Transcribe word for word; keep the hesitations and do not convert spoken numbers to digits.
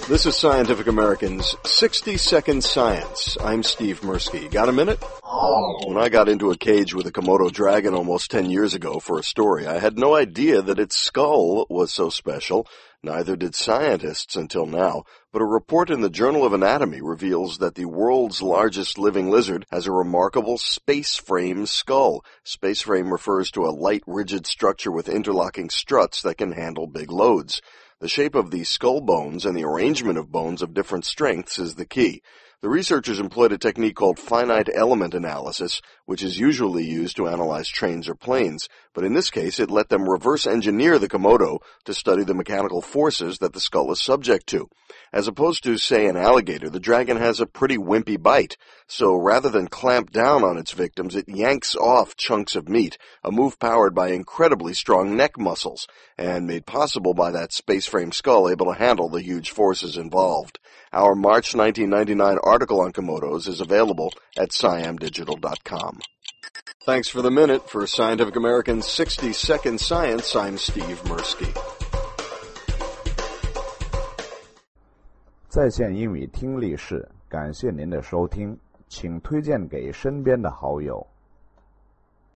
This is Scientific American's sixty second Science. I'm Steve Mirsky. Got a minute? When I got into a cage with a Komodo dragon almost ten years ago for a story, I had no idea that its skull was so special. Neither did scientists until now. But a report in the Journal of Anatomy reveals that the world's largest living lizard has a remarkable space frame skull. Space frame refers to a light, rigid structure with interlocking struts that can handle big loads. The shape of the skull bones and the arrangement of bones of different strengths is the key. The researchers employed a technique called finite element analysis, which is usually used to analyze trains or planes, but in this case it let them reverse engineer the Komodo to study the mechanical forces that the skull is subject to. As opposed to, say, an alligator, the dragon has a pretty wimpy bite, so rather than clamp down on its victims, it yanks off chunks of meat, a move powered by incredibly strong neck muscles, and made possible by that space frame skull able to handle the huge forces involved. Our March nineteen ninety-nine article on Komodos is available at siam digital dot com. Thanks for the minute. For Scientific American's sixty second Science, I'm Steve Mirsky. 在线英语听力室，感谢您的收听，请推荐给身边的好友。